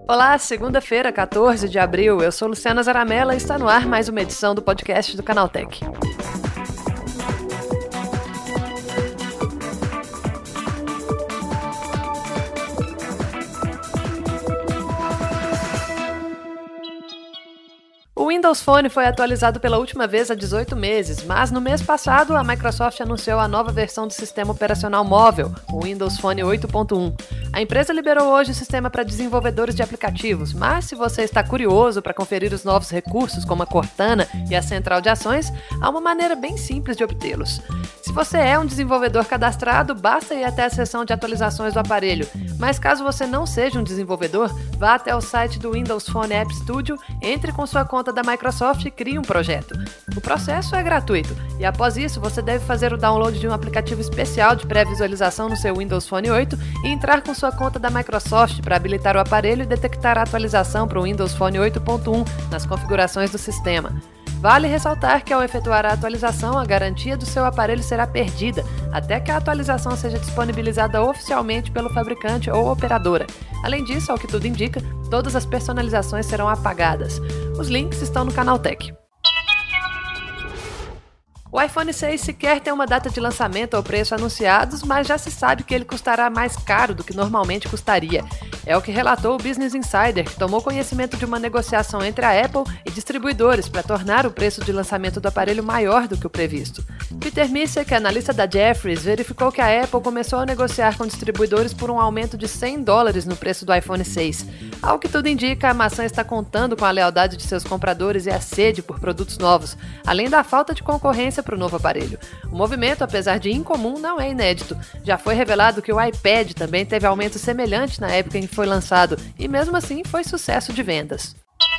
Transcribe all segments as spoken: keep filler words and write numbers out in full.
Olá, segunda-feira, quatorze de abril, eu sou Luciana Zaramella e está no ar mais uma edição do podcast do Canaltech. O Windows Phone foi atualizado pela última vez há dezoito meses, mas no mês passado a Microsoft anunciou a nova versão do sistema operacional móvel, o Windows Phone oito ponto um. A empresa liberou hoje o sistema para desenvolvedores de aplicativos, mas se você está curioso para conferir os novos recursos como a Cortana e a central de ações, há uma maneira bem simples de obtê-los. Se você é um desenvolvedor cadastrado, basta ir até a seção de atualizações do aparelho, mas caso você não seja um desenvolvedor, vá até o site do Windows Phone App Studio, entre com sua conta da Microsoft e crie um projeto. O processo é gratuito e após isso você deve fazer o download de um aplicativo especial de pré-visualização no seu Windows Phone oito e entrar com sua conta da Microsoft para habilitar o aparelho e detectar a atualização para o Windows Phone oito ponto um nas configurações do sistema. Vale ressaltar que ao efetuar a atualização, a garantia do seu aparelho será perdida até que a atualização seja disponibilizada oficialmente pelo fabricante ou operadora. Além disso, ao que tudo indica, todas as personalizações serão apagadas. Os links estão no Canaltech. O iPhone seis sequer tem uma data de lançamento ou preço anunciados, mas já se sabe que ele custará mais caro do que normalmente custaria. É o que relatou o Business Insider, que tomou conhecimento de uma negociação entre a Apple e distribuidores para tornar o preço de lançamento do aparelho maior do que o previsto. Peter Misek, analista da Jefferies, verificou que a Apple começou a negociar com distribuidores por um aumento de cem dólares no preço do iPhone seis. Ao que tudo indica, a maçã está contando com a lealdade de seus compradores e a sede por produtos novos, além da falta de concorrência para o novo aparelho. O movimento, apesar de incomum, não é inédito. Já foi revelado que o iPad também teve aumento semelhante na época em que foi lançado, e mesmo assim foi sucesso de vendas.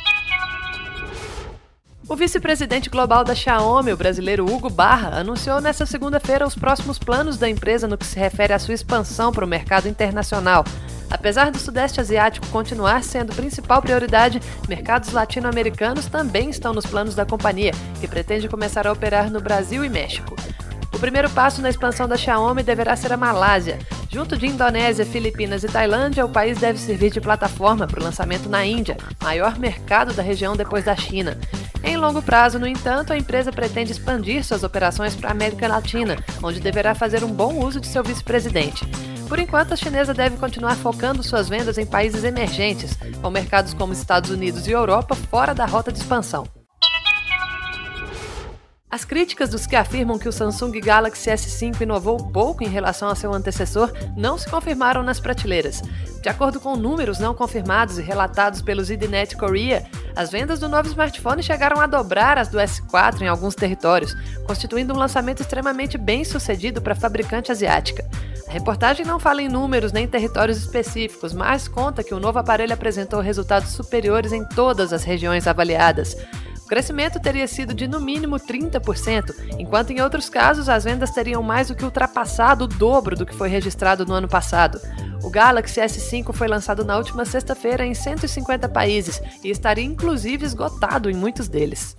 O vice-presidente global da Xiaomi, o brasileiro Hugo Barra, anunciou nesta segunda-feira os próximos planos da empresa no que se refere à sua expansão para o mercado internacional. Apesar do Sudeste Asiático continuar sendo principal prioridade, mercados latino-americanos também estão nos planos da companhia, que pretende começar a operar no Brasil e México. O primeiro passo na expansão da Xiaomi deverá ser a Malásia. Junto de Indonésia, Filipinas e Tailândia, o país deve servir de plataforma para o lançamento na Índia, maior mercado da região depois da China. Em longo prazo, no entanto, a empresa pretende expandir suas operações para a América Latina, onde deverá fazer um bom uso de seu vice-presidente. Por enquanto, a chinesa deve continuar focando suas vendas em países emergentes, com mercados como Estados Unidos e Europa fora da rota de expansão. As críticas dos que afirmam que o Samsung Galaxy S cinco inovou pouco em relação a seu antecessor não se confirmaram nas prateleiras. De acordo com números não confirmados e relatados pelo ZDNet Korea, as vendas do novo smartphone chegaram a dobrar as do S quatro em alguns territórios, constituindo um lançamento extremamente bem sucedido para a fabricante asiática. A reportagem não fala em números nem territórios específicos, mas conta que o novo aparelho apresentou resultados superiores em todas as regiões avaliadas. O crescimento teria sido de no mínimo trinta por cento, enquanto em outros casos as vendas teriam mais do que ultrapassado o dobro do que foi registrado no ano passado. O Galaxy S cinco foi lançado na última sexta-feira em cento e cinquenta países e estaria inclusive esgotado em muitos deles.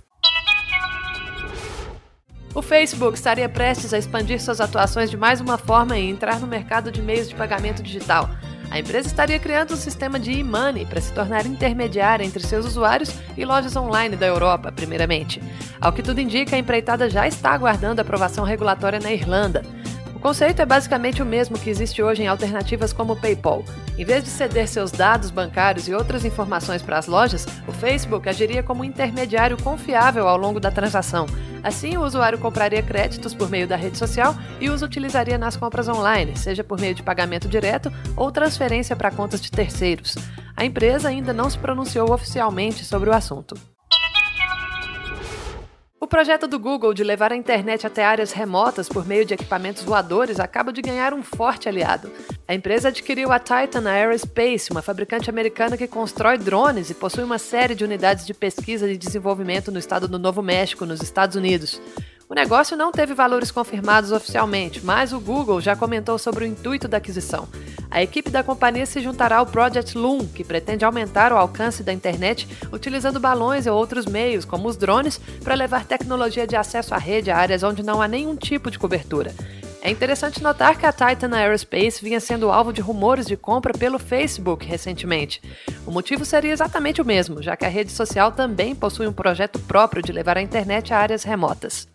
O Facebook estaria prestes a expandir suas atuações de mais uma forma e entrar no mercado de meios de pagamento digital. A empresa estaria criando um sistema de e-money para se tornar intermediária entre seus usuários e lojas online da Europa, primeiramente. Ao que tudo indica, a empreitada já está aguardando aprovação regulatória na Irlanda. O conceito é basicamente o mesmo que existe hoje em alternativas como o PayPal. Em vez de ceder seus dados bancários e outras informações para as lojas, o Facebook agiria como um intermediário confiável ao longo da transação. Assim, o usuário compraria créditos por meio da rede social e os utilizaria nas compras online, seja por meio de pagamento direto ou transferência para contas de terceiros. A empresa ainda não se pronunciou oficialmente sobre o assunto. O projeto do Google de levar a internet até áreas remotas por meio de equipamentos voadores acaba de ganhar um forte aliado. A empresa adquiriu a Titan Aerospace, uma fabricante americana que constrói drones e possui uma série de unidades de pesquisa e desenvolvimento no estado do Novo México, nos Estados Unidos. O negócio não teve valores confirmados oficialmente, mas o Google já comentou sobre o intuito da aquisição. A equipe da companhia se juntará ao Project Loon, que pretende aumentar o alcance da internet utilizando balões ou outros meios, como os drones, para levar tecnologia de acesso à rede a áreas onde não há nenhum tipo de cobertura. É interessante notar que a Titan Aerospace vinha sendo alvo de rumores de compra pelo Facebook recentemente. O motivo seria exatamente o mesmo, já que a rede social também possui um projeto próprio de levar a internet a áreas remotas.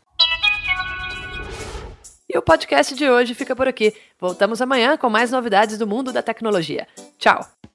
E o podcast de hoje fica por aqui. Voltamos amanhã com mais novidades do mundo da tecnologia. Tchau!